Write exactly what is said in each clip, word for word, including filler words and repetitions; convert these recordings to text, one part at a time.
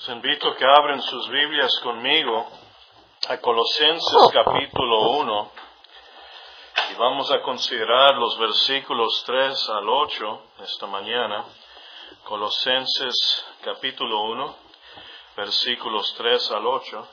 Les invito a que abren sus Biblias conmigo a Colosenses capítulo uno y vamos a considerar los versículos tres al ocho esta mañana. Colosenses capítulo uno, versículos tres al ocho.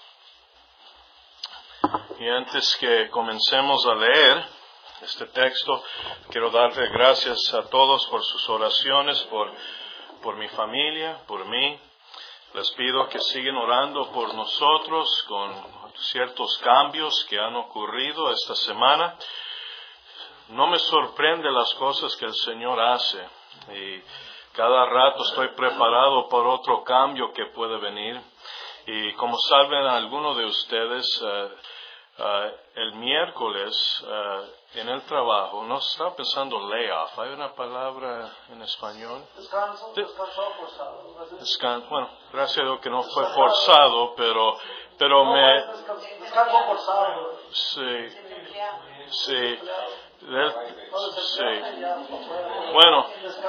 Y antes que comencemos a leer este texto, quiero darle gracias a todos por sus oraciones, por, por mi familia, por mí. Les pido que sigan orando por nosotros con ciertos cambios que han ocurrido esta semana. No me sorprende las cosas que el Señor hace y cada rato estoy preparado por otro cambio que puede venir. Y como saben algunos de ustedes, uh, uh, el miércoles uh, en el trabajo, no estaba pensando layoff, ¿hay una palabra en español? Descanso, descanso forzado. Descanso, bueno, gracias a Dios que no fue forzado, pero, pero No, me... Descanso forzado. Sí, sí, del- sí. Bueno,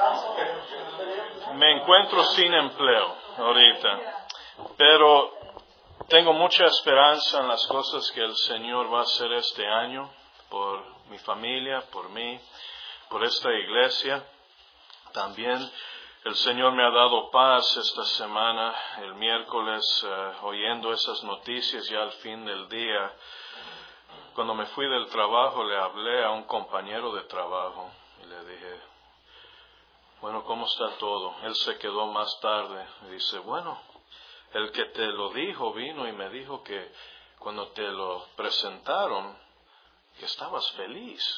me encuentro sin empleo ahorita, pero tengo mucha esperanza en las cosas que el Señor va a hacer este año por mi familia, por mí, por esta iglesia. También el Señor me ha dado paz esta semana, el miércoles, uh, oyendo esas noticias ya al fin del día. Cuando me fui del trabajo le hablé a un compañero de trabajo y le dije, bueno, ¿cómo está todo? Él se quedó más tarde y dice, bueno, el que te lo dijo vino y me dijo que cuando te lo presentaron, que estabas feliz.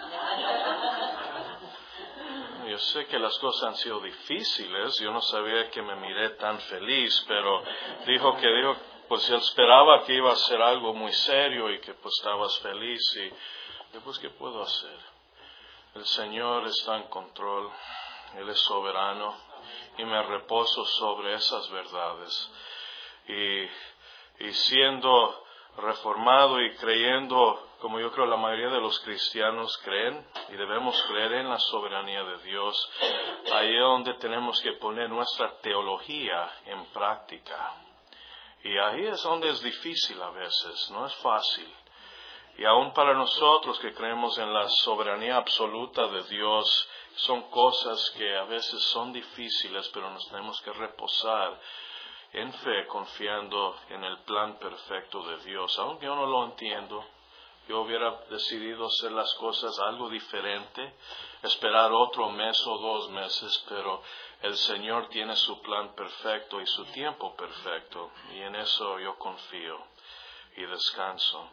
Yo sé que las cosas han sido difíciles, yo no sabía que me miré tan feliz, pero dijo que dijo, pues él esperaba que iba a ser algo muy serio y que pues estabas feliz y después, ¿qué puedo hacer? El Señor está en control, Él es soberano y me reposo sobre esas verdades. Y, y siendo reformado y creyendo, como yo creo la mayoría de los cristianos creen, y debemos creer en la soberanía de Dios, ahí es donde tenemos que poner nuestra teología en práctica. Y ahí es donde es difícil a veces, no es fácil. Y aún para nosotros que creemos en la soberanía absoluta de Dios, son cosas que a veces son difíciles, pero nos tenemos que reposar en fe, confiando en el plan perfecto de Dios. Aunque yo no lo entiendo, yo hubiera decidido hacer las cosas algo diferente, esperar otro mes o dos meses, pero el Señor tiene su plan perfecto y su tiempo perfecto, y en eso yo confío y descanso.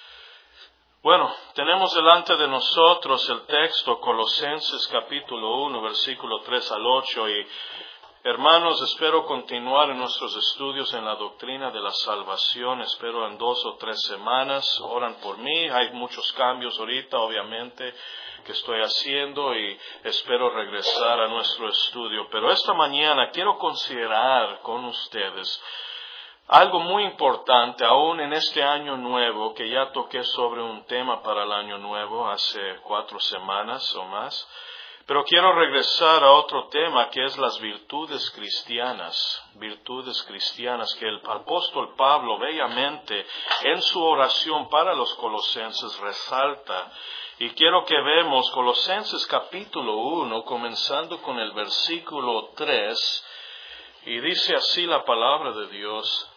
Bueno, tenemos delante de nosotros el texto Colosenses capítulo uno, versículo tres al ocho, y hermanos, espero continuar en nuestros estudios en la doctrina de la salvación. Espero en dos o tres semanas. Oran por mí. Hay muchos cambios ahorita, obviamente, que estoy haciendo y espero regresar a nuestro estudio. Pero esta mañana quiero considerar con ustedes algo muy importante, aún en este año nuevo, que ya toqué sobre un tema para el año nuevo hace cuatro semanas o más. Pero quiero regresar a otro tema que es las virtudes cristianas, virtudes cristianas que el apóstol Pablo bellamente en su oración para los colosenses resalta. Y quiero que vemos Colosenses capítulo uno, comenzando con el versículo tres, y dice así la palabra de Dios.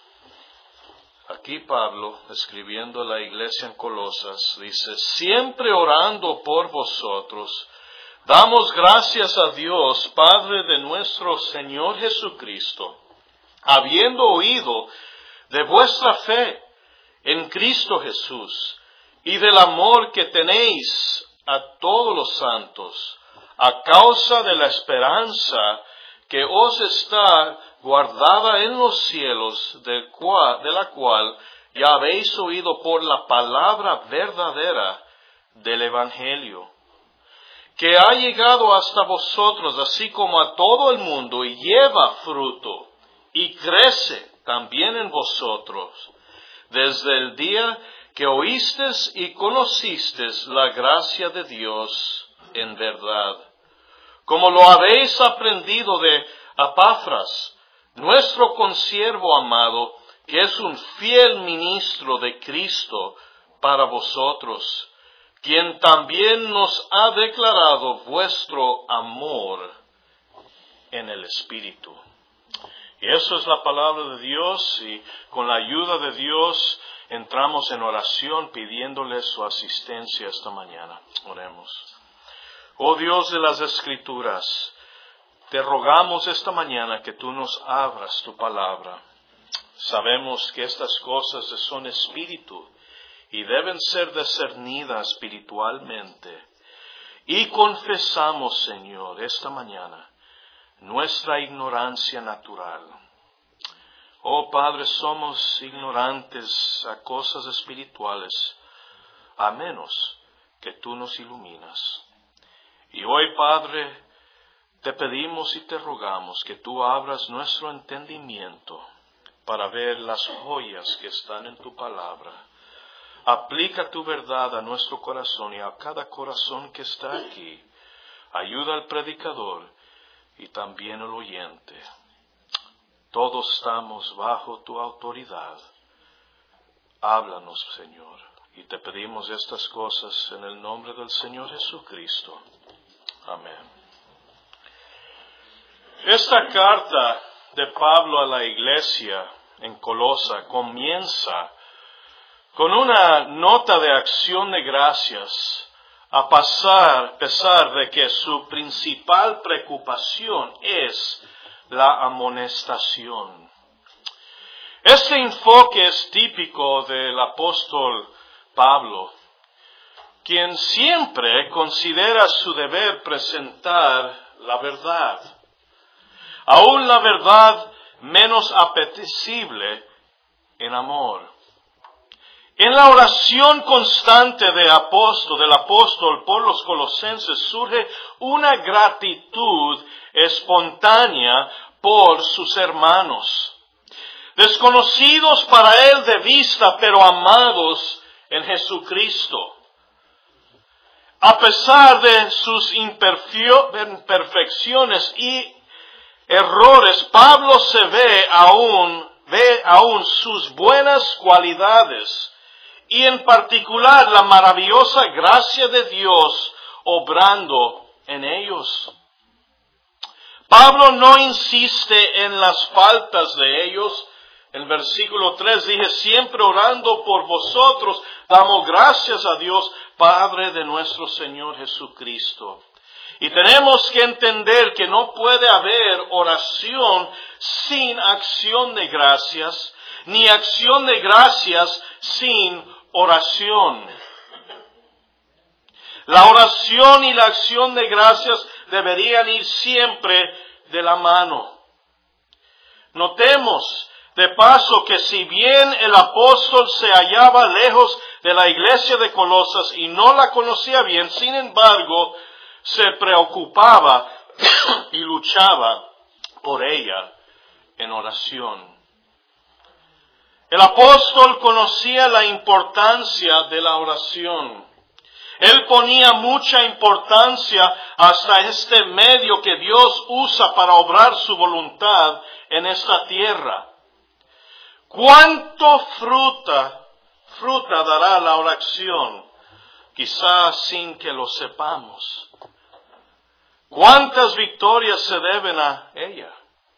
Aquí Pablo, escribiendo a la iglesia en Colosas, dice, siempre orando por vosotros, damos gracias a Dios, Padre de nuestro Señor Jesucristo, habiendo oído de vuestra fe en Cristo Jesús y del amor que tenéis a todos los santos, a causa de la esperanza que os está guardada en los cielos, de, cual, de la cual ya habéis oído por la palabra verdadera del Evangelio, que ha llegado hasta vosotros, así como a todo el mundo, y lleva fruto, y crece también en vosotros, desde el día que oísteis y conocisteis la gracia de Dios en verdad, como lo habéis aprendido de Epafras, nuestro consiervo amado, que es un fiel ministro de Cristo para vosotros, quien también nos ha declarado vuestro amor en el Espíritu. Y eso es la palabra de Dios, y con la ayuda de Dios entramos en oración pidiéndole su asistencia esta mañana. Oremos. Oh Dios de las Escrituras, te rogamos esta mañana que tú nos abras tu palabra. Sabemos que estas cosas son espíritu y deben ser discernidas espiritualmente. Y confesamos, Señor, esta mañana, nuestra ignorancia natural. Oh Padre, somos ignorantes a cosas espirituales, a menos que tú nos iluminas. Y hoy, Padre, te pedimos y te rogamos que tú abras nuestro entendimiento para ver las joyas que están en tu palabra. Aplica tu verdad a nuestro corazón y a cada corazón que está aquí. Ayuda al predicador y también al oyente. Todos estamos bajo tu autoridad. Háblanos, Señor, y te pedimos estas cosas en el nombre del Señor Jesucristo. Amén. Esta carta de Pablo a la iglesia en Colosa comienza con una nota de acción de gracias, a pasar, pesar de que su principal preocupación es la amonestación. Este enfoque es típico del apóstol Pablo, quien siempre considera su deber presentar la verdad, aún la verdad menos apetecible en amor. En la oración constante de apóstol, del apóstol por los colosenses surge una gratitud espontánea por sus hermanos, desconocidos para él de vista, pero amados en Jesucristo. A pesar de sus imperfecciones y errores, Pablo se ve aún, ve aún sus buenas cualidades, y en particular la maravillosa gracia de Dios obrando en ellos. Pablo no insiste en las faltas de ellos. En el versículo tres dije, siempre orando por vosotros, damos gracias a Dios, Padre de nuestro Señor Jesucristo. Y tenemos que entender que no puede haber oración sin acción de gracias, ni acción de gracias sin oración. La oración y la acción de gracias deberían ir siempre de la mano. Notemos de paso que si bien el apóstol se hallaba lejos de la iglesia de Colosas y no la conocía bien, sin embargo, se preocupaba y luchaba por ella en oración. El apóstol conocía la importancia de la oración. Él ponía mucha importancia hasta este medio que Dios usa para obrar su voluntad en esta tierra. ¿Cuánto fruta, fruta dará la oración? Quizás sin que lo sepamos. ¿Cuántas victorias se deben a ella?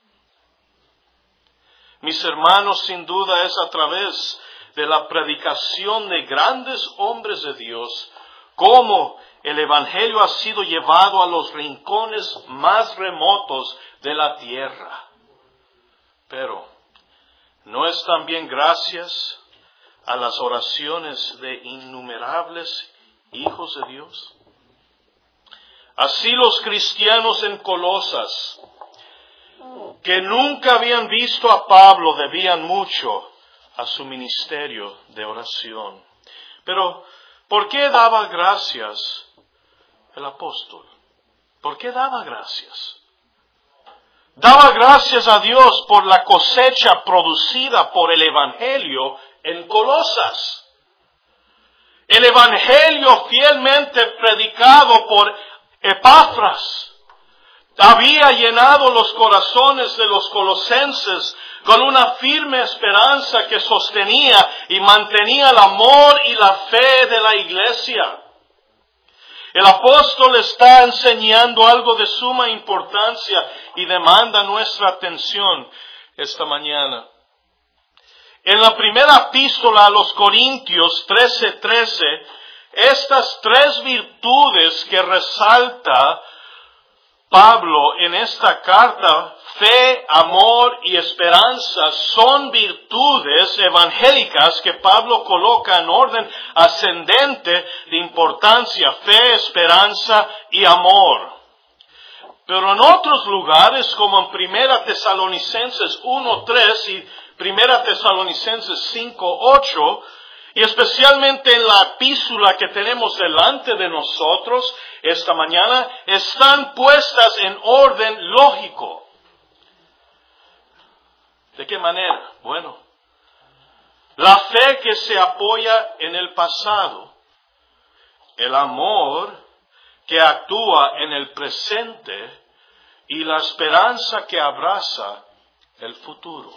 Mis hermanos, sin duda es a través de la predicación de grandes hombres de Dios cómo el Evangelio ha sido llevado a los rincones más remotos de la tierra. Pero, ¿no es también gracias a las oraciones de innumerables hijos de Dios? Así los cristianos en Colosas, que nunca habían visto a Pablo, debían mucho a su ministerio de oración. Pero, ¿por qué daba gracias el apóstol? ¿Por qué daba gracias? Daba gracias a Dios por la cosecha producida por el Evangelio en Colosas. El Evangelio fielmente predicado por Epafras. había llenado los corazones de los colosenses con una firme esperanza que sostenía y mantenía el amor y la fe de la iglesia. El apóstol está enseñando algo de suma importancia y demanda nuestra atención esta mañana. En la primera epístola a los Corintios trece trece, estas tres virtudes que resalta Pablo en esta carta, fe, amor y esperanza, son virtudes evangélicas que Pablo coloca en orden ascendente de importancia: fe, esperanza y amor. Pero en otros lugares, como en Primera Tesalonicenses uno tres y Primera Tesalonicenses cinco ocho, y especialmente en la epístola que tenemos delante de nosotros esta mañana, están puestas en orden lógico. ¿De qué manera? Bueno, la fe que se apoya en el pasado, el amor que actúa en el presente y la esperanza que abraza el futuro.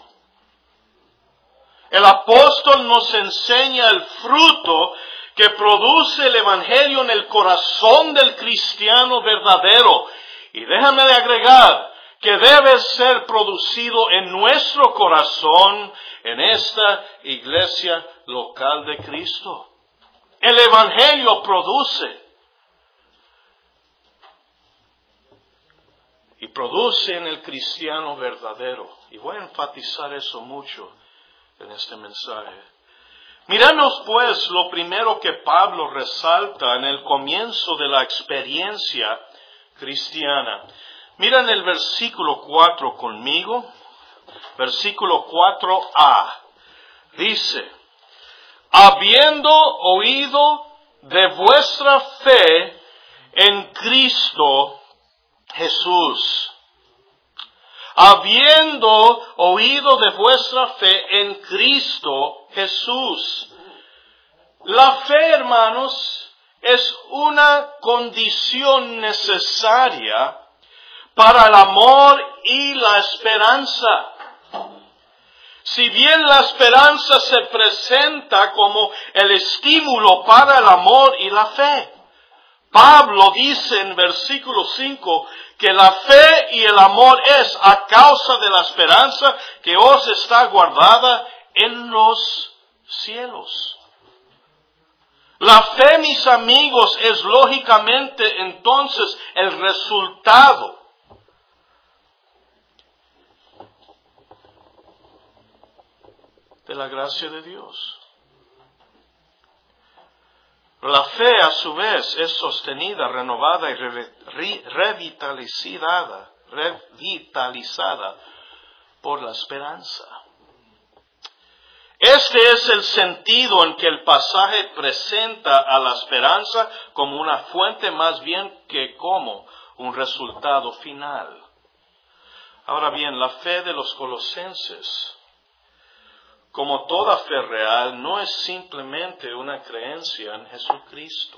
El apóstol nos enseña el fruto que produce el Evangelio en el corazón del cristiano verdadero. Y déjame de agregar que debe ser producido en nuestro corazón, en esta iglesia local de Cristo. El Evangelio produce. Y produce en el cristiano verdadero. Y voy a enfatizar eso mucho en este mensaje. Miremos pues lo primero que Pablo resalta en el comienzo de la experiencia cristiana. Miren el versículo cuatro conmigo. Versículo cuatro a. Dice: habiendo oído de vuestra fe en Cristo Jesús. Habiendo oído de vuestra fe en Cristo Jesús. La fe, hermanos, es una condición necesaria para el amor y la esperanza. Si bien la esperanza se presenta como el estímulo para el amor y la fe, Pablo dice en versículo cinco que la fe y el amor es a causa de la esperanza que os está guardada en los cielos. La fe, mis amigos, es lógicamente entonces el resultado de la gracia de Dios. La fe, a su vez, es sostenida, renovada y re, re, revitalizada, revitalizada por la esperanza. Este es el sentido en que el pasaje presenta a la esperanza como una fuente más bien que como un resultado final. Ahora bien, la fe de los colosenses, como toda fe real, no es simplemente una creencia en Jesucristo.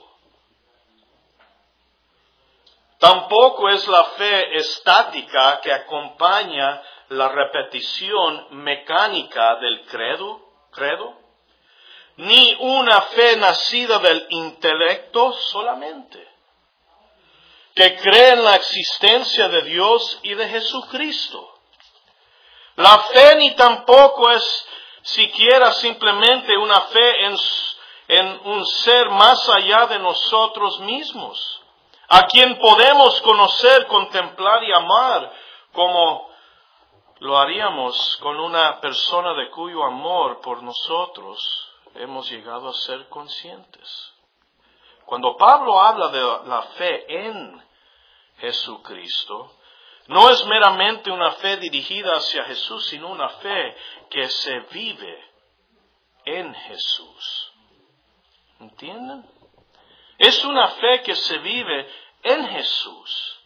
Tampoco es la fe estática que acompaña la repetición mecánica del credo, credo, ni una fe nacida del intelecto solamente, que cree en la existencia de Dios y de Jesucristo. La fe ni tampoco es siquiera simplemente una fe en, en un ser más allá de nosotros mismos, a quien podemos conocer, contemplar y amar como lo haríamos con una persona de cuyo amor por nosotros hemos llegado a ser conscientes. Cuando Pablo habla de la fe en Jesucristo, no es meramente una fe dirigida hacia Jesús, sino una fe que se vive en Jesús. ¿Entienden? Es una fe que se vive en Jesús.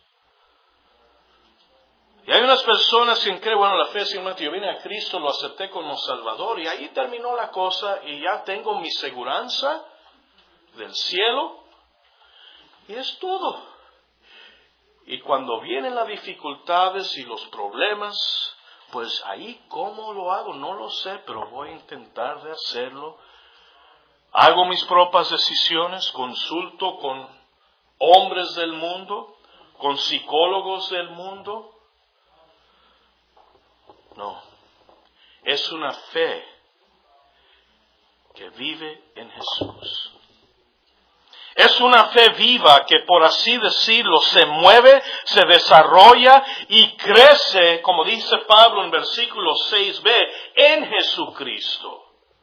Y hay unas personas que creen, bueno, la fe es simplemente yo vine a Cristo, lo acepté como Salvador y ahí terminó la cosa y ya tengo mi seguranza del cielo y es todo. Y cuando vienen las dificultades y los problemas, pues ahí cómo lo hago, no lo sé, pero voy a intentar de hacerlo. Hago mis propias decisiones, consulto con hombres del mundo, con psicólogos del mundo. No, es una fe que vive en Jesús. Es una fe viva que, por así decirlo, se mueve, se desarrolla y crece, como dice Pablo en versículo seis b, en Jesucristo.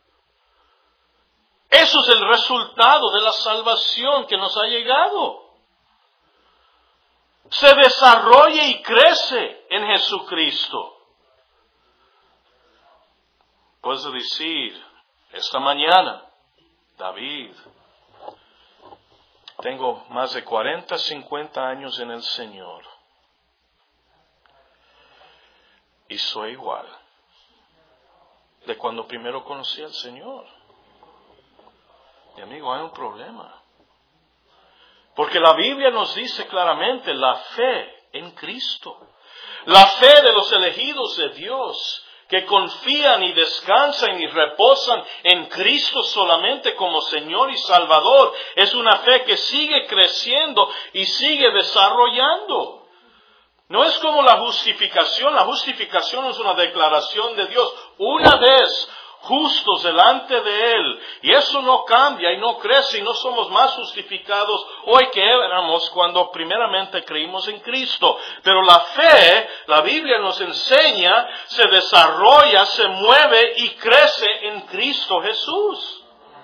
Eso es el resultado de la salvación que nos ha llegado. Se desarrolla y crece en Jesucristo. Puedes decir, esta mañana, David, tengo más de cuarenta, cincuenta años en el Señor. Y soy igual de cuando primero conocí al Señor. Mi amigo, hay un problema. Porque la Biblia nos dice claramente la fe en Cristo. La fe de los elegidos de Dios, que confían y descansan y reposan en Cristo solamente como Señor y Salvador, es una fe que sigue creciendo y sigue desarrollando. No es como la justificación. La justificación es una declaración de Dios una vez justos delante de Él, y eso no cambia y no crece, y no somos más justificados hoy que éramos cuando primeramente creímos en Cristo. Pero la fe, la Biblia nos enseña, se desarrolla, se mueve y crece en Cristo Jesús.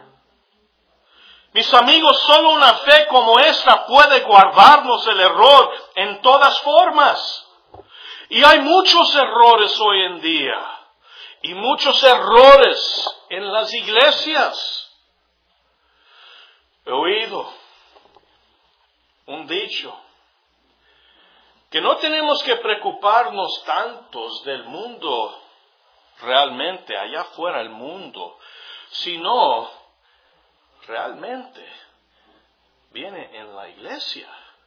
Mis amigos, solo una fe como esta puede guardarnos el error en todas formas. Y hay muchos errores hoy en día. Y muchos errores en las iglesias. He oído un dicho, que no tenemos que preocuparnos tantos del mundo, realmente, allá afuera el mundo, sino realmente viene en la iglesia.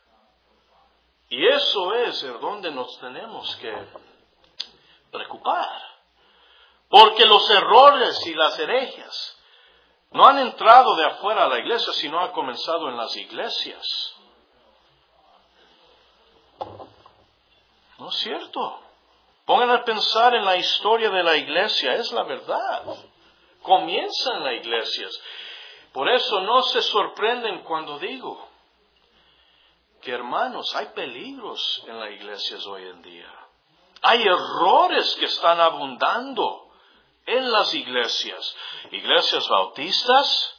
Y eso es en donde nos tenemos que preocupar. Porque los errores y las herejías no han entrado de afuera a la iglesia, sino han comenzado en las iglesias. ¿No es cierto? Pongan a pensar en la historia de la iglesia, es la verdad. Comienza en las iglesias. Por eso no se sorprenden cuando digo que, hermanos, hay peligros en las iglesias hoy en día. Hay errores que están abundando en las iglesias, iglesias bautistas,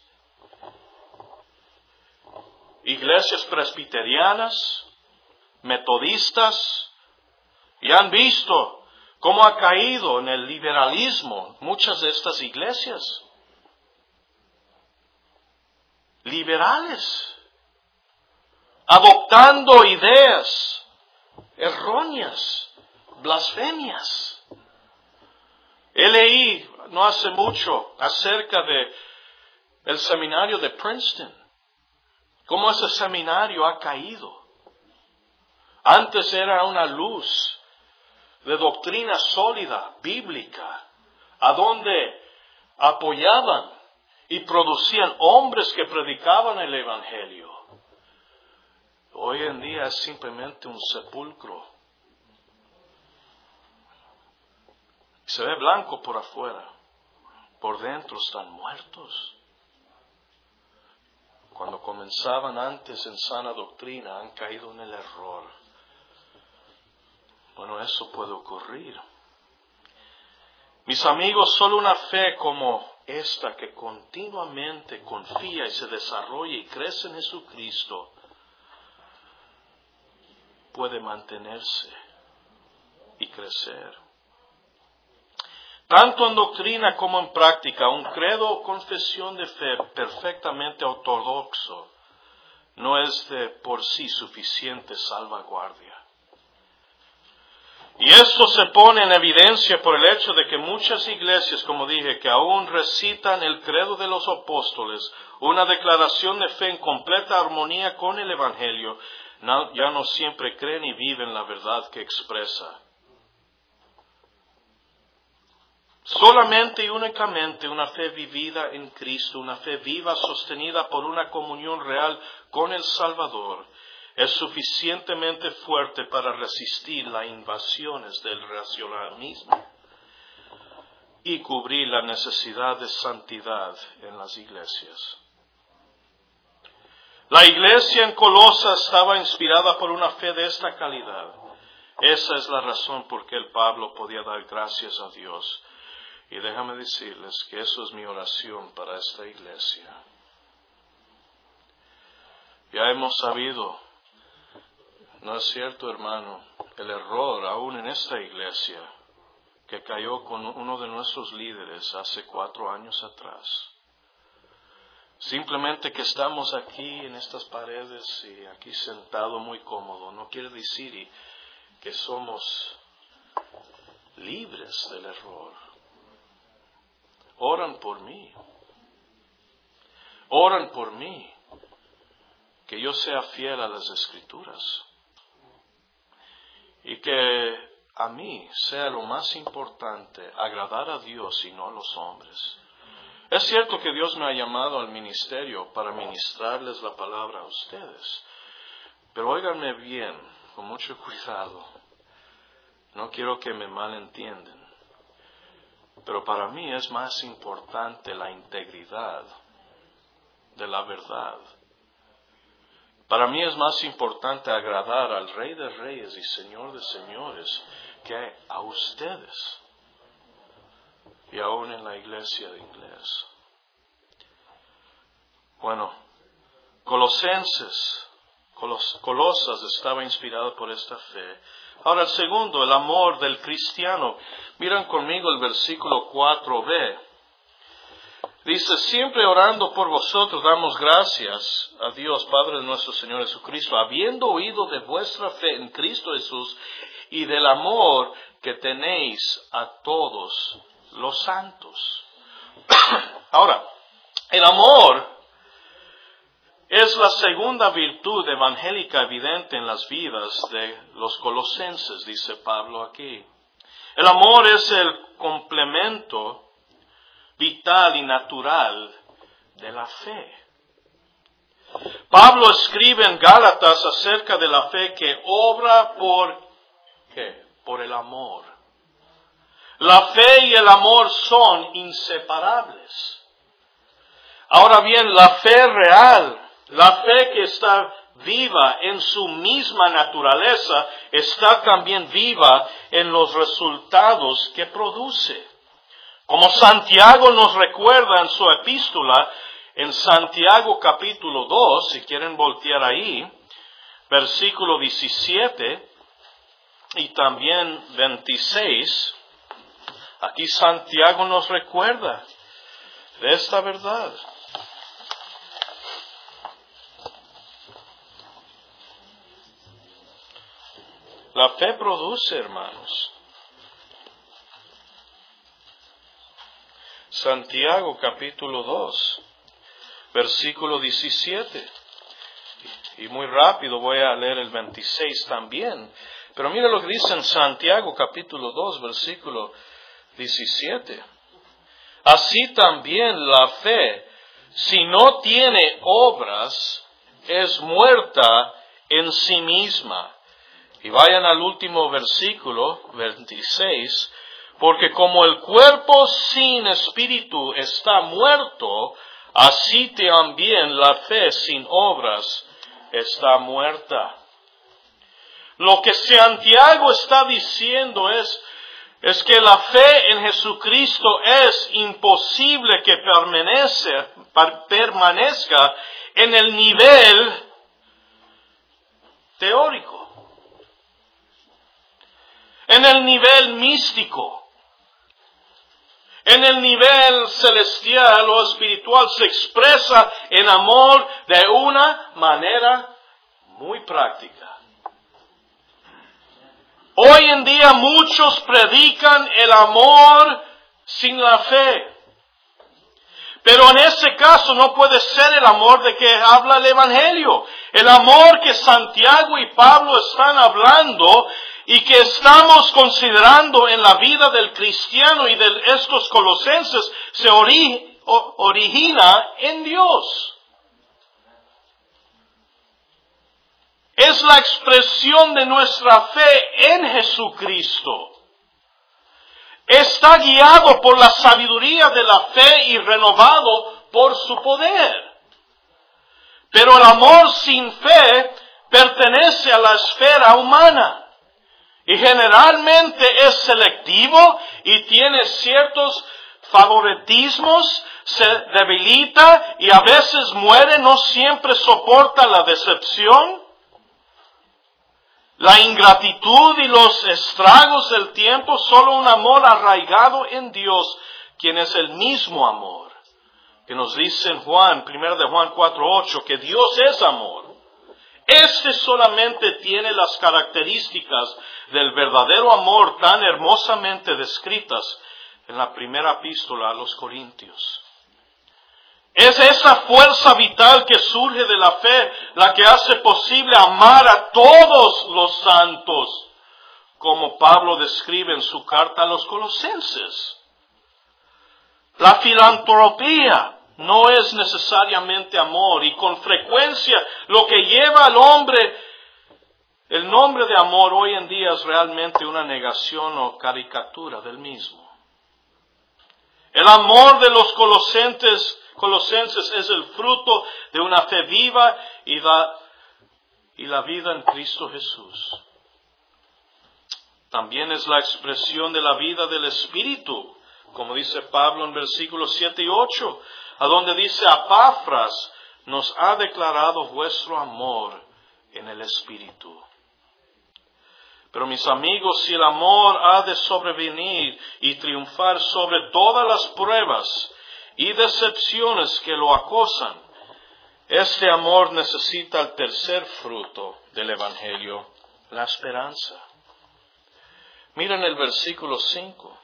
iglesias presbiterianas, metodistas, y han visto cómo ha caído en el liberalismo muchas de estas iglesias. Liberales, adoptando ideas erróneas, blasfemias. He leí no hace mucho acerca de el seminario de Princeton, cómo ese seminario ha caído. Antes era una luz de doctrina sólida, bíblica, a donde apoyaban y producían hombres que predicaban el Evangelio. Hoy en día es simplemente un sepulcro. Se ve blanco por afuera, por dentro están muertos. Cuando comenzaban antes en sana doctrina, han caído en el error. Bueno, eso puede ocurrir. Mis amigos, solo una fe como esta, que continuamente confía y se desarrolla y crece en Jesucristo, puede mantenerse y crecer. Tanto en doctrina como en práctica, un credo o confesión de fe perfectamente ortodoxo no es de por sí suficiente salvaguardia. Y esto se pone en evidencia por el hecho de que muchas iglesias, como dije, que aún recitan el credo de los apóstoles, una declaración de fe en completa armonía con el Evangelio, no, ya no siempre creen y viven la verdad que expresa. Solamente y únicamente una fe vivida en Cristo, una fe viva sostenida por una comunión real con el Salvador, es suficientemente fuerte para resistir las invasiones del racionalismo y cubrir la necesidad de santidad en las iglesias. La iglesia en Colosa estaba inspirada por una fe de esta calidad. Esa es la razón por que el Pablo podía dar gracias a Dios. Y déjame decirles que eso es mi oración para esta iglesia. Ya hemos sabido, ¿no es cierto, hermano? El error aún en esta iglesia que cayó con uno de nuestros líderes hace cuatro años atrás. Simplemente que estamos aquí en estas paredes y aquí sentado muy cómodo, no quiere decir que somos libres del error. Oran por mí. Oran por mí. Que yo sea fiel a las Escrituras. Y que a mí sea lo más importante agradar a Dios y no a los hombres. Es cierto que Dios me ha llamado al ministerio para ministrarles la palabra a ustedes. Pero óiganme bien, con mucho cuidado. No quiero que me malentiendan. Pero para mí es más importante la integridad de la verdad. Para mí es más importante agradar al Rey de Reyes y Señor de Señores que a ustedes. Y aún en la iglesia de inglés. Bueno, Colosenses, Colos, Colosas estaba inspirado por esta fe. Ahora el segundo, el amor del cristiano. Miran conmigo el versículo cuatro b. Dice, siempre orando por vosotros damos gracias a Dios, Padre de nuestro Señor Jesucristo, habiendo oído de vuestra fe en Cristo Jesús y del amor que tenéis a todos los santos. Ahora, el amor es la segunda virtud evangélica evidente en las vidas de los colosenses, dice Pablo aquí. El amor es el complemento vital y natural de la fe. Pablo escribe en Gálatas acerca de la fe que obra por, ¿qué? Por el amor. La fe y el amor son inseparables. Ahora bien, la fe real, la fe que está viva en su misma naturaleza, está también viva en los resultados que produce. Como Santiago nos recuerda en su epístola, en Santiago capítulo dos, si quieren voltear ahí, versículo diecisiete y también veintiséis, aquí Santiago nos recuerda de esta verdad. La fe produce, hermanos. Santiago capítulo dos, versículo diecisiete. Y muy rápido voy a leer el veintiséis también. Pero mira lo que dice en Santiago capítulo dos, versículo diecisiete. Así también la fe, si no tiene obras, es muerta en sí misma. Y vayan al último versículo, veintiséis. Porque como el cuerpo sin espíritu está muerto, así también la fe sin obras está muerta. Lo que Santiago está diciendo es, es que la fe en Jesucristo es imposible que permanece, permanezca en el nivel teórico, en el nivel místico. En el nivel celestial o espiritual se expresa en amor de una manera muy práctica. Hoy en día muchos predican el amor sin la fe. Pero en ese caso no puede ser el amor de que habla el Evangelio. El amor que Santiago y Pablo están hablando y que estamos considerando en la vida del cristiano y de estos colosenses se ori- o- origina en Dios. Es la expresión de nuestra fe en Jesucristo. Está guiado por la sabiduría de la fe y renovado por su poder. Pero el amor sin fe pertenece a la esfera humana. Y generalmente es selectivo y tiene ciertos favoritismos, se debilita y a veces muere, no siempre soporta la decepción, la ingratitud y los estragos del tiempo. Solo un amor arraigado en Dios, quien es el mismo amor, que nos dice en Juan, primero de Juan cuatro ocho, que Dios es amor. Este solamente tiene las características del verdadero amor tan hermosamente descritas en la primera epístola a los Corintios. Es esa fuerza vital que surge de la fe la que hace posible amar a todos los santos, como Pablo describe en su carta a los Colosenses. La filantropía no es necesariamente amor, y con frecuencia lo que lleva al hombre el nombre de amor hoy en día es realmente una negación o caricatura del mismo. El amor de los colosenses, colosenses es el fruto de una fe viva y la, y la vida en Cristo Jesús. También es la expresión de la vida del Espíritu, como dice Pablo en versículos siete y ocho, a donde dice: Epafras nos ha declarado vuestro amor en el Espíritu. Pero mis amigos, si el amor ha de sobrevenir y triunfar sobre todas las pruebas y decepciones que lo acosan, este amor necesita el tercer fruto del Evangelio, la esperanza. Miren el versículo cinco.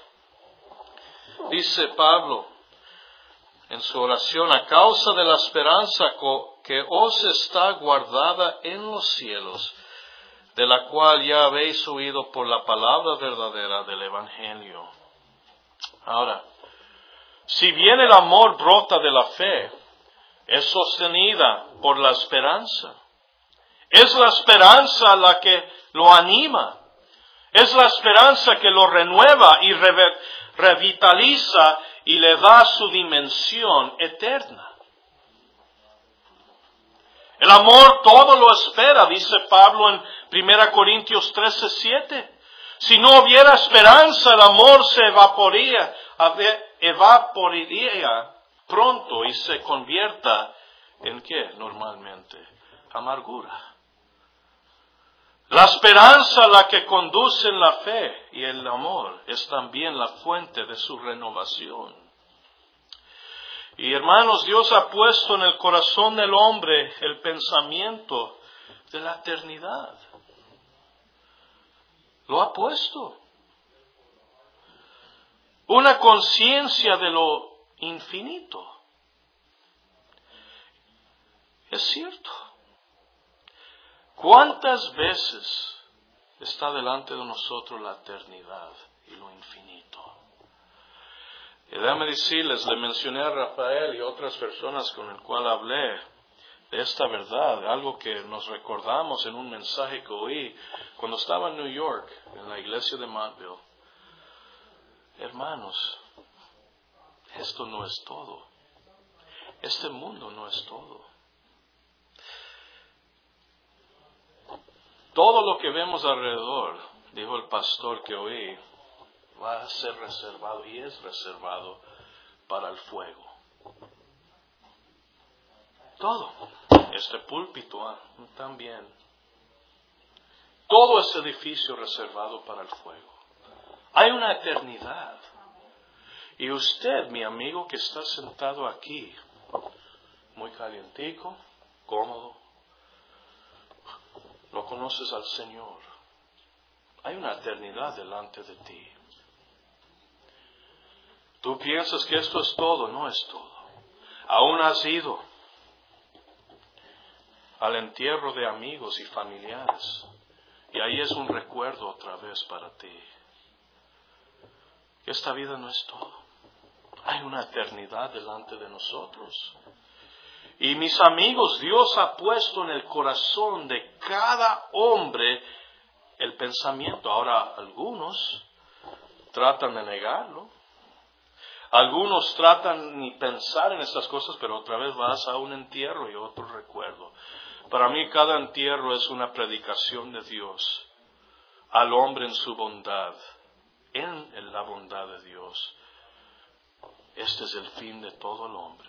Dice Pablo en su oración: a causa de la esperanza que os está guardada en los cielos, de la cual ya habéis oído por la palabra verdadera del Evangelio. Ahora, si bien el amor brota de la fe, es sostenida por la esperanza. Es la esperanza la que lo anima. Es la esperanza que lo renueva y re- revitaliza y le da su dimensión eterna. El amor todo lo espera, dice Pablo en primera Corintios trece siete. Si no hubiera esperanza, el amor se evaporaría, evaporaría pronto y se convierta en ¿qué? Normalmente, amargura. La esperanza, la que conduce en la fe y el amor, es también la fuente de su renovación. Y hermanos, Dios ha puesto en el corazón del hombre el pensamiento de la eternidad. Lo ha puesto. Una conciencia de lo infinito. Es cierto. ¿Cuántas veces está delante de nosotros la eternidad y lo infinito? Y déjame decirles, le mencioné a Rafael y otras personas con el cual hablé de esta verdad, algo que nos recordamos en un mensaje que oí cuando estaba en New York, en la iglesia de Montville. Hermanos, esto no es todo. Este mundo no es todo. Todo lo que vemos alrededor, dijo el pastor que oí, va a ser reservado y es reservado para el fuego. Todo. Este púlpito ah, también. Todo ese edificio reservado para el fuego. Hay una eternidad. Y usted, mi amigo que está sentado aquí, muy calientico, cómodo, lo conoces al Señor. Hay una eternidad delante de ti. Tú piensas que esto es todo, no es todo. Aún has ido al entierro de amigos y familiares. Y ahí es un recuerdo otra vez para ti. Que esta vida no es todo. Hay una eternidad delante de nosotros. Y mis amigos, Dios ha puesto en el corazón de cada hombre el pensamiento. Ahora, algunos tratan de negarlo. Algunos tratan ni pensar en estas cosas, pero otra vez vas a un entierro y otro recuerdo. Para mí cada entierro es una predicación de Dios al hombre en su bondad, en la bondad de Dios. Este es el fin de todo el hombre.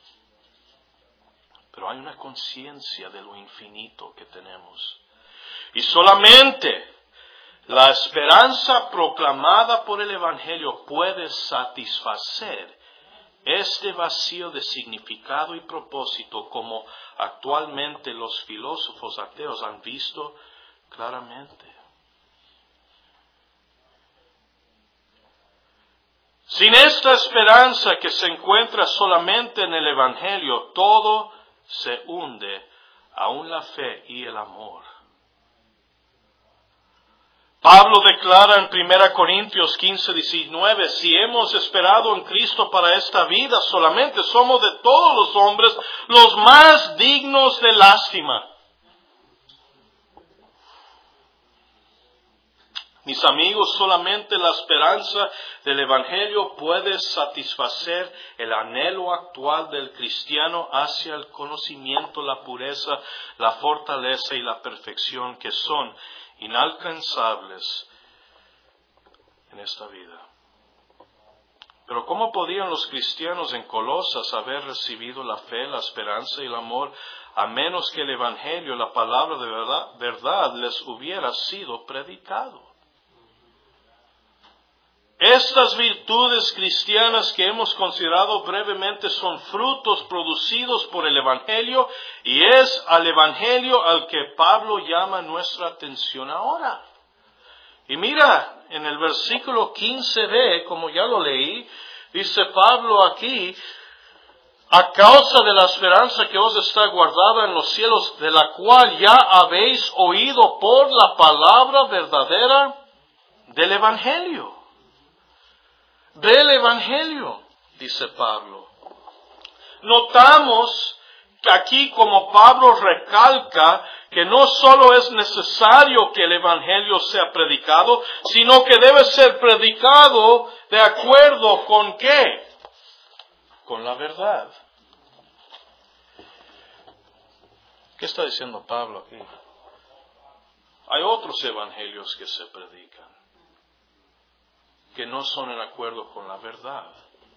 Pero hay una conciencia de lo infinito que tenemos. Y solamente la esperanza proclamada por el Evangelio puede satisfacer este vacío de significado y propósito, como actualmente los filósofos ateos han visto claramente. Sin esta esperanza que se encuentra solamente en el Evangelio, todo se hunde, aun la fe y el amor. Pablo declara en primera Corintios quince, diecinueve, si hemos esperado en Cristo para esta vida solamente, somos de todos los hombres los más dignos de lástima. Mis amigos, solamente la esperanza del Evangelio puede satisfacer el anhelo actual del cristiano hacia el conocimiento, la pureza, la fortaleza y la perfección que son inalcanzables en esta vida. Pero ¿cómo podían los cristianos en Colosas haber recibido la fe, la esperanza y el amor a menos que el Evangelio, la palabra de verdad, verdad les hubiera sido predicado? Estas virtudes cristianas que hemos considerado brevemente son frutos producidos por el Evangelio, y es al Evangelio al que Pablo llama nuestra atención ahora. Y mira, en el versículo quince b, como ya lo leí, dice Pablo aquí, a causa de la esperanza que os está guardada en los cielos, de la cual ya habéis oído por la palabra verdadera del Evangelio. Del Evangelio, dice Pablo. Notamos que aquí, como Pablo recalca, que no solo es necesario que el Evangelio sea predicado, sino que debe ser predicado de acuerdo con ¿qué? Con la verdad. ¿Qué está diciendo Pablo aquí? Hay otros evangelios que se predican, que no son en acuerdo con la verdad.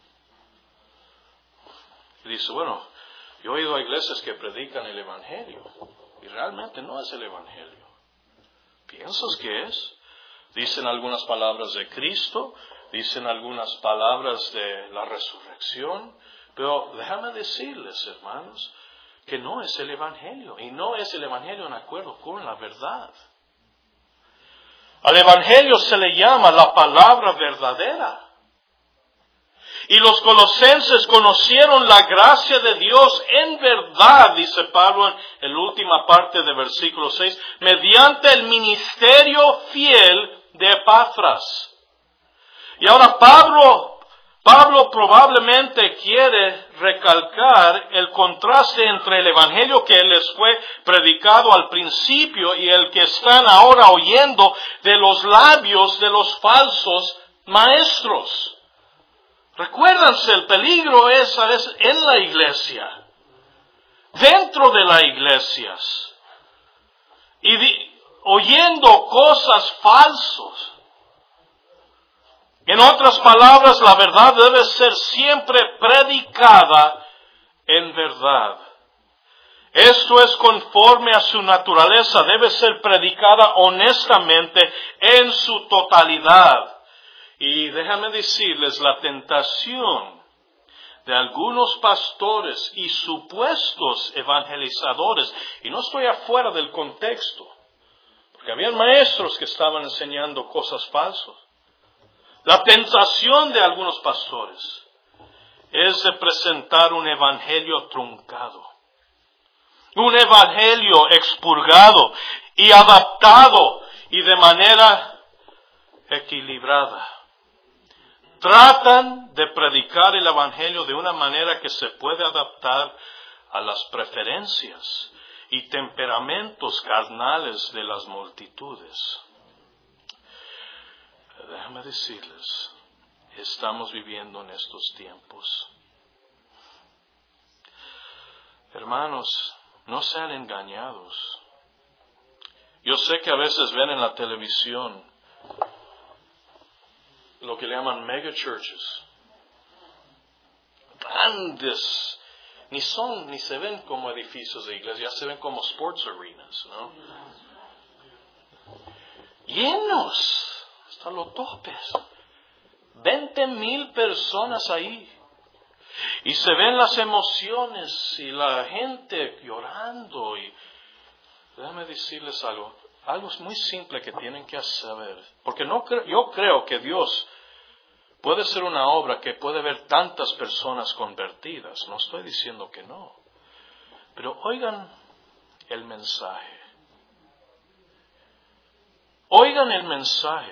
Y dice, bueno, yo he ido a iglesias que predican el Evangelio, y realmente no es el Evangelio. ¿Piensas que es? Dicen algunas palabras de Cristo, dicen algunas palabras de la resurrección, pero déjame decirles, hermanos, que no es el Evangelio, y no es el Evangelio en acuerdo con la verdad. Al Evangelio se le llama la palabra verdadera. Y los colosenses conocieron la gracia de Dios en verdad, dice Pablo en la última parte del versículo seis, mediante el ministerio fiel de Epafras. Y ahora Pablo, Pablo probablemente quiere recalcar el contraste entre el evangelio que les fue predicado al principio y el que están ahora oyendo de los labios de los falsos maestros. Recuérdense, el peligro es en la iglesia, dentro de las iglesias, y di, oyendo cosas falsas. En otras palabras, la verdad debe ser siempre predicada en verdad. Esto es conforme a su naturaleza, debe ser predicada honestamente en su totalidad. Y déjame decirles, la tentación de algunos pastores y supuestos evangelizadores, y no estoy afuera del contexto, porque había maestros que estaban enseñando cosas falsas. La tentación de algunos pastores es de presentar un evangelio truncado. Un evangelio expurgado y adaptado y de manera equilibrada. Tratan de predicar el evangelio de una manera que se puede adaptar a las preferencias y temperamentos carnales de las multitudes. Déjame decirles, estamos viviendo en estos tiempos. Hermanos, no sean engañados. Yo sé que a veces ven en la televisión lo que le llaman mega churches. Grandes. Ni son, ni se ven como edificios de iglesia, ya se ven como sports arenas, ¿no? Llenos hasta los topes. Veinte mil personas ahí. Y se ven las emociones y la gente llorando. Y déjame decirles algo. Algo muy simple que tienen que saber. Porque no cre- yo creo que Dios puede ser una obra que puede ver tantas personas convertidas. No estoy diciendo que no. Pero oigan el mensaje. Oigan el mensaje.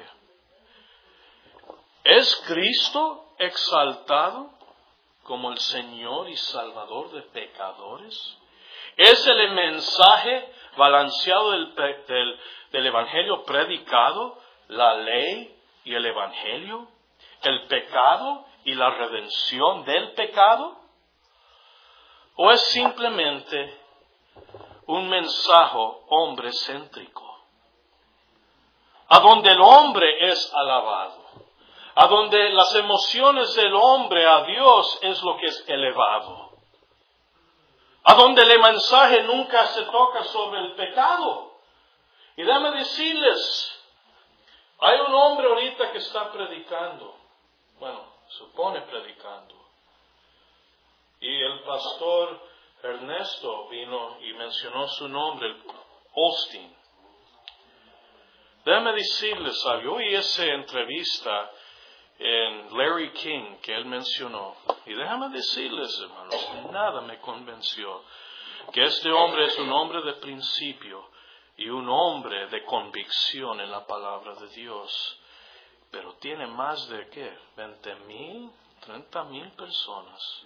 ¿Es Cristo exaltado como el Señor y Salvador de pecadores? ¿Es el mensaje balanceado del, del, del Evangelio predicado, la ley y el Evangelio? ¿El pecado y la redención del pecado? ¿O es simplemente un mensaje hombre-céntrico? A donde el hombre es alabado, a donde las emociones del hombre a Dios es lo que es elevado, a donde el mensaje nunca se toca sobre el pecado. Y déjame decirles, hay un hombre ahorita que está predicando, bueno, supone predicando, y el pastor Ernesto vino y mencionó su nombre, Osteen. Déjame decirles algo, yo oí esa entrevista en Larry King que él mencionó, y déjame decirles, hermanos, nada me convenció que este hombre es un hombre de principio y un hombre de convicción en la palabra de Dios. Pero tiene más de, ¿qué? veinte mil, treinta mil personas.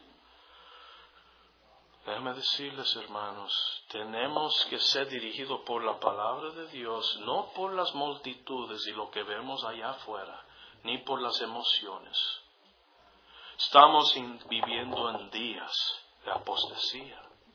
Déjame decirles, hermanos, tenemos que ser dirigidos por la palabra de Dios, no por las multitudes y lo que vemos allá afuera, ni por las emociones. Estamos in, viviendo en días de apostasía.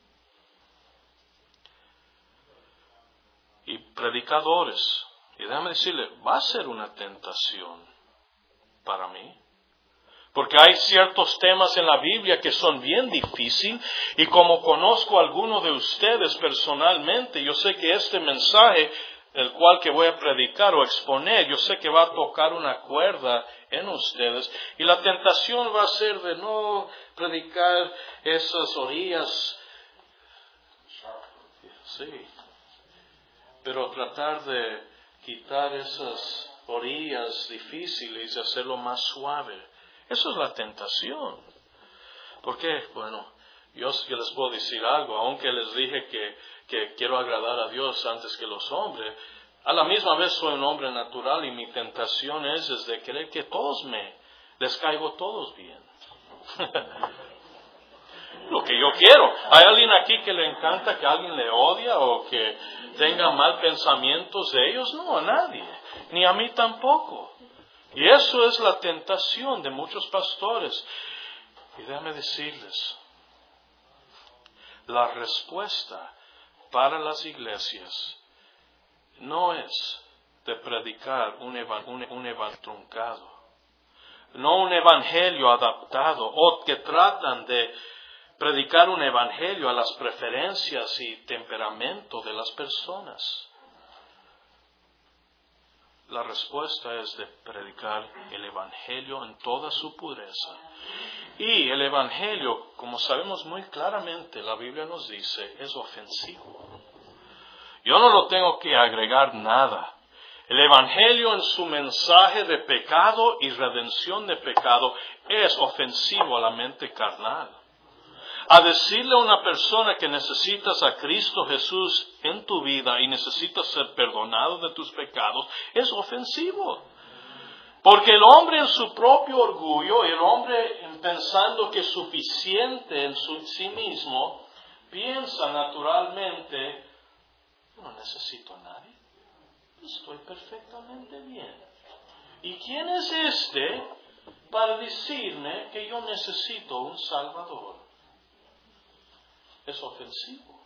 Y predicadores, y déjame decirle, va a ser una tentación para mí. Porque hay ciertos temas en la Biblia que son bien difíciles, y como conozco a algunos de ustedes personalmente, yo sé que este mensaje, el cual que voy a predicar o exponer, yo sé que va a tocar una cuerda en ustedes, y la tentación va a ser de no predicar esas orillas, sí, pero tratar de quitar esas orillas difíciles y hacerlo más suave. Eso es la tentación. ¿Por qué? Bueno, yo, yo les puedo decir algo, aunque les dije que, que quiero agradar a Dios antes que los hombres, a la misma vez soy un hombre natural y mi tentación es, es de querer que todos me, les caigo todos bien. Lo que yo quiero. ¿Hay alguien aquí que le encanta que alguien le odia o que tenga mal pensamientos de ellos? No, a nadie. Ni a mí tampoco. Y eso es la tentación de muchos pastores. Y déjame decirles, la respuesta para las iglesias no es de predicar un evangelio un evan truncado, no un evangelio adaptado, o que tratan de predicar un evangelio a las preferencias y temperamento de las personas. La respuesta es de predicar el evangelio en toda su pureza. Y el evangelio, como sabemos muy claramente, la Biblia nos dice, es ofensivo. Yo no lo tengo que agregar nada. El Evangelio en su mensaje de pecado y redención de pecado es ofensivo a la mente carnal. A decirle a una persona que necesitas a Cristo Jesús en tu vida y necesitas ser perdonado de tus pecados es ofensivo. Porque el hombre en su propio orgullo, el hombre pensando que es suficiente en su, sí mismo, piensa naturalmente, no necesito a nadie, estoy perfectamente bien. ¿Y quién es este para decirme que yo necesito un Salvador? Es ofensivo.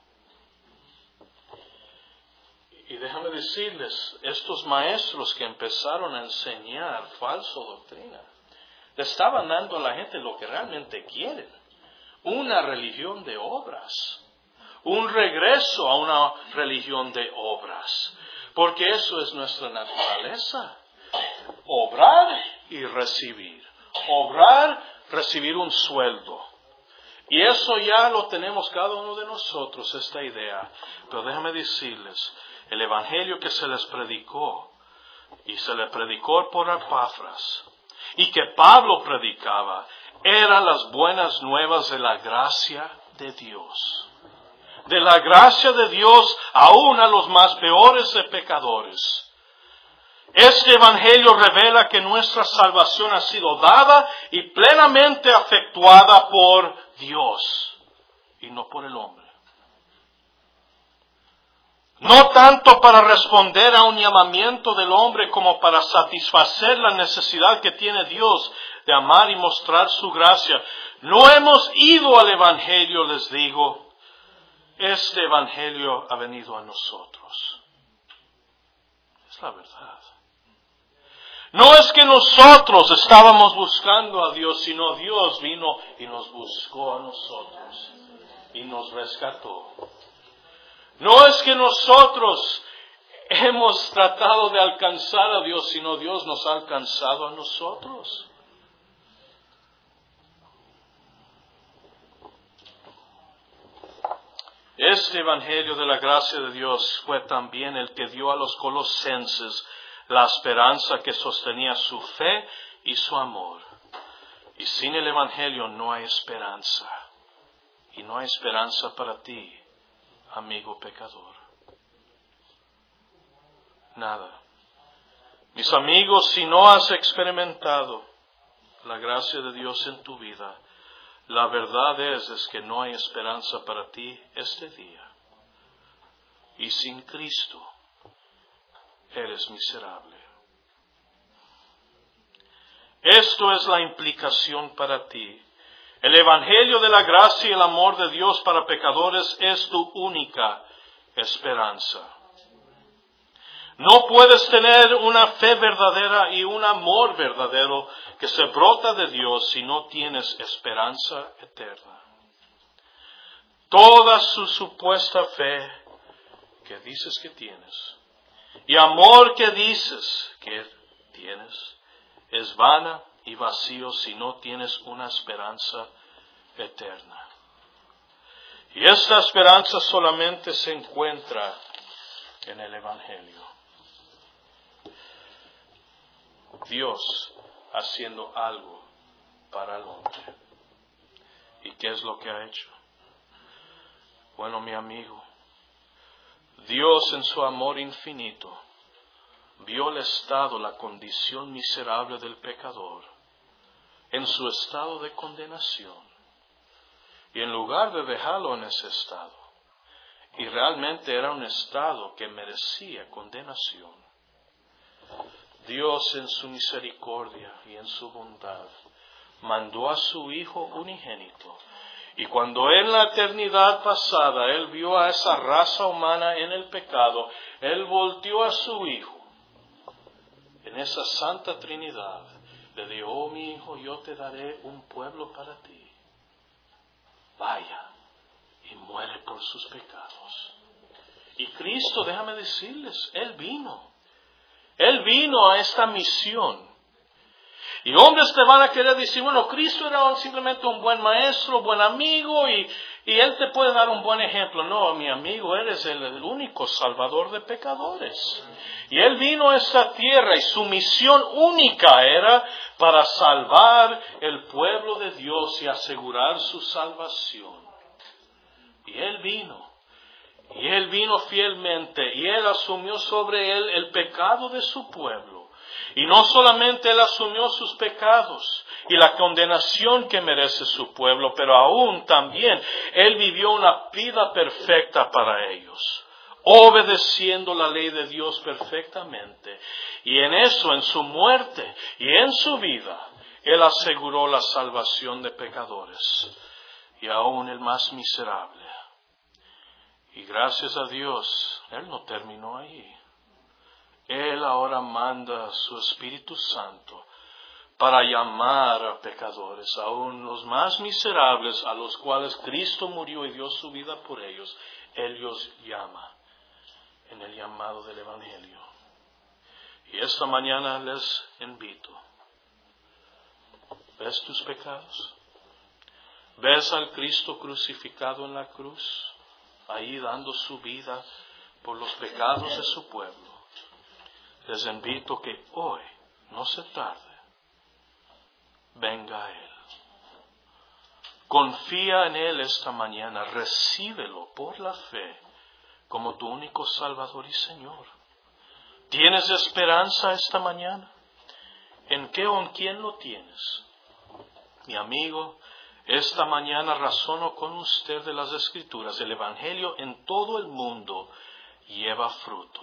Y déjame decirles, estos maestros que empezaron a enseñar falsa doctrina, le estaban dando a la gente lo que realmente quieren. Una religión de obras. Un regreso a una religión de obras. Porque eso es nuestra naturaleza. Obrar y recibir. Obrar, recibir un sueldo. Y eso ya lo tenemos cada uno de nosotros, esta idea. Pero déjame decirles, el evangelio que se les predicó, y se le predicó por Epafras, y que Pablo predicaba, eran las buenas nuevas de la gracia de Dios. De la gracia de Dios aún a los más peores de pecadores. Este evangelio revela que nuestra salvación ha sido dada y plenamente efectuada por Dios y no por el hombre. No tanto para responder a un llamamiento del hombre como para satisfacer la necesidad que tiene Dios de amar y mostrar su gracia. No hemos ido al evangelio, les digo. Este evangelio ha venido a nosotros. Es la verdad. No es que nosotros estábamos buscando a Dios, sino Dios vino y nos buscó a nosotros y nos rescató. No es que nosotros hemos tratado de alcanzar a Dios, sino Dios nos ha alcanzado a nosotros. Este evangelio de la gracia de Dios fue también el que dio a los colosenses la esperanza que sostenía su fe y su amor. Y sin el evangelio no hay esperanza. Y no hay esperanza para ti, amigo pecador. Nada. Mis amigos, si no has experimentado la gracia de Dios en tu vida, la verdad es, es que no hay esperanza para ti este día. Y sin Cristo eres miserable. Esto es la implicación para ti. El evangelio de la gracia y el amor de Dios para pecadores es tu única esperanza. No puedes tener una fe verdadera y un amor verdadero que se brota de Dios si no tienes esperanza eterna. Toda su supuesta fe que dices que tienes y amor que dices que tienes es vana y vacío si no tienes una esperanza eterna. Y esta esperanza solamente se encuentra en el evangelio. Dios haciendo algo para el hombre. ¿Y qué es lo que ha hecho? Bueno, mi amigo, Dios en su amor infinito vio el estado, la condición miserable del pecador, en su estado de condenación. Y en lugar de dejarlo en ese estado, y realmente era un estado que merecía condenación, Dios en su misericordia y en su bondad mandó a su Hijo unigénito. Y cuando en la eternidad pasada Él vio a esa raza humana en el pecado, Él volteó a su Hijo. En esa Santa Trinidad le dijo, oh mi Hijo, yo te daré un pueblo para ti. Vaya y muere por sus pecados. Y Cristo, déjame decirles, Él vino. Él vino a esta misión. Y hombres te van a querer decir, bueno, Cristo era simplemente un buen maestro, buen amigo, y, y Él te puede dar un buen ejemplo. No, mi amigo, eres el, el único salvador de pecadores. Y Él vino a esta tierra y su misión única era para salvar el pueblo de Dios y asegurar su salvación. Y Él vino. Y Él vino fielmente y Él asumió sobre Él el pecado de su pueblo. Y no solamente Él asumió sus pecados y la condenación que merece su pueblo, pero aún también Él vivió una vida perfecta para ellos, obedeciendo la ley de Dios perfectamente. Y en eso, en su muerte y en su vida, Él aseguró la salvación de pecadores y aún el más miserable. Y gracias a Dios, Él no terminó ahí. Él ahora manda a su Espíritu Santo para llamar a pecadores, aún los más miserables, a los cuales Cristo murió y dio su vida por ellos. Él los llama en el llamado del Evangelio. Y esta mañana les invito. ¿Ves tus pecados? ¿Ves al Cristo crucificado en la cruz, ahí dando su vida por los pecados de su pueblo? Les invito que hoy, no se tarde, venga a Él. Confía en Él esta mañana, recíbelo por la fe como tu único Salvador y Señor. ¿Tienes esperanza esta mañana? ¿En qué o en quién lo tienes? Mi amigo, esta mañana razono con usted de las Escrituras. El Evangelio en todo el mundo lleva fruto.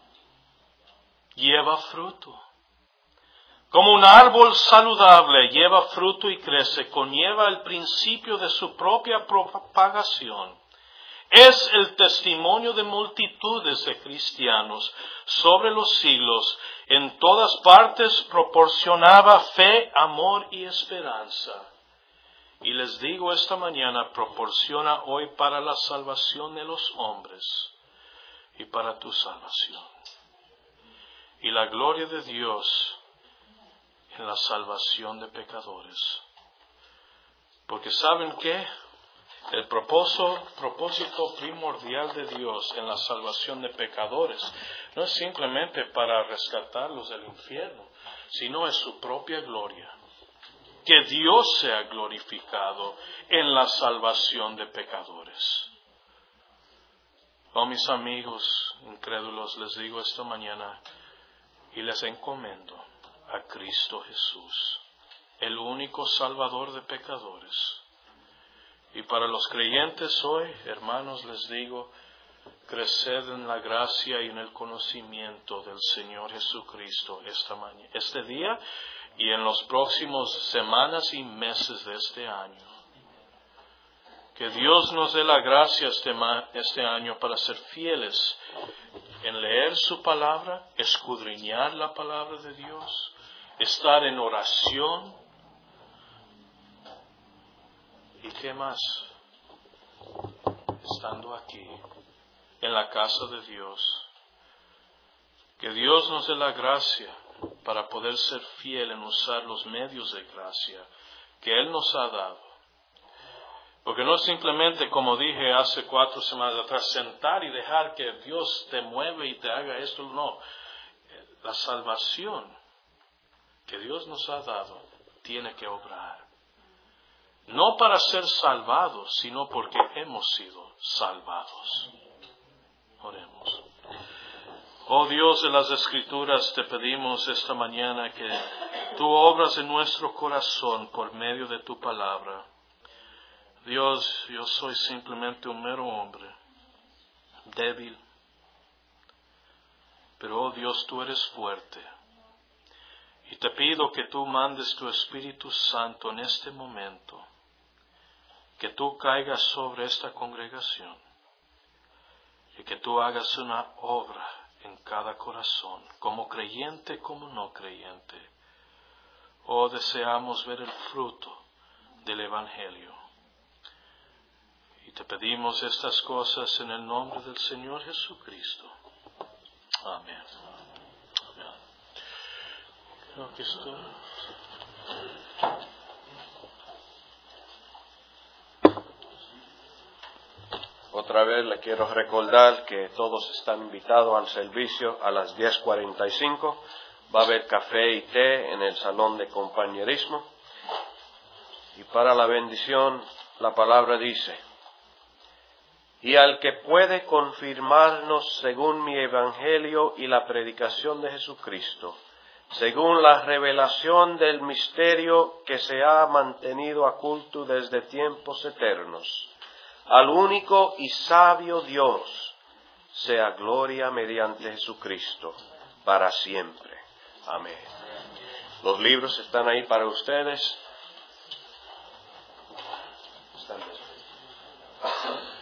Lleva fruto. Como un árbol saludable lleva fruto y crece, conlleva el principio de su propia propagación. Es el testimonio de multitudes de cristianos sobre los siglos. En todas partes proporcionaba fe, amor y esperanza. Y les digo esta mañana, proporciona hoy para la salvación de los hombres y para tu salvación. Y la gloria de Dios en la salvación de pecadores. Porque ¿saben qué? El propósito, propósito primordial de Dios en la salvación de pecadores no es simplemente para rescatarlos del infierno, sino es su propia gloria. Que Dios sea glorificado en la salvación de pecadores. Oh, mis amigos incrédulos, les digo esta mañana y les encomiendo a Cristo Jesús, el único Salvador de pecadores. Y para los creyentes hoy, hermanos, les digo, creced en la gracia y en el conocimiento del Señor Jesucristo esta mañana, este día y en los próximos semanas y meses de este año. Que Dios nos dé la gracia este, este año para ser fieles en leer su palabra, escudriñar la palabra de Dios, estar en oración. ¿Y qué más? Estando aquí, en la casa de Dios. Que Dios nos dé la gracia para poder ser fiel en usar los medios de gracia que Él nos ha dado. Porque no es simplemente, como dije hace cuatro semanas atrás, sentar y dejar que Dios te mueva y te haga esto. No, la salvación que Dios nos ha dado tiene que obrar. No para ser salvados, sino porque hemos sido salvados. Oremos. Oh Dios de las Escrituras, te pedimos esta mañana que tú obras en nuestro corazón por medio de tu palabra. Dios, yo soy simplemente un mero hombre, débil. Pero, oh Dios, tú eres fuerte. Y te pido que tú mandes tu Espíritu Santo en este momento, que tú caigas sobre esta congregación y que tú hagas una obra en cada corazón, como creyente, como no creyente. Oh, deseamos ver el fruto del Evangelio. Y te pedimos estas cosas en el nombre del Señor Jesucristo. Amén. Amén. Creo que estoy. Otra vez le quiero recordar que todos están invitados al servicio a las diez cuarenta y cinco. Va a haber café y té en el salón de compañerismo. Y para la bendición, la palabra dice: y al que puede confirmarnos según mi evangelio y la predicación de Jesucristo, según la revelación del misterio que se ha mantenido oculto desde tiempos eternos, al único y sabio Dios, sea gloria mediante Jesucristo, para siempre. Amén. Los libros están ahí para ustedes. Están.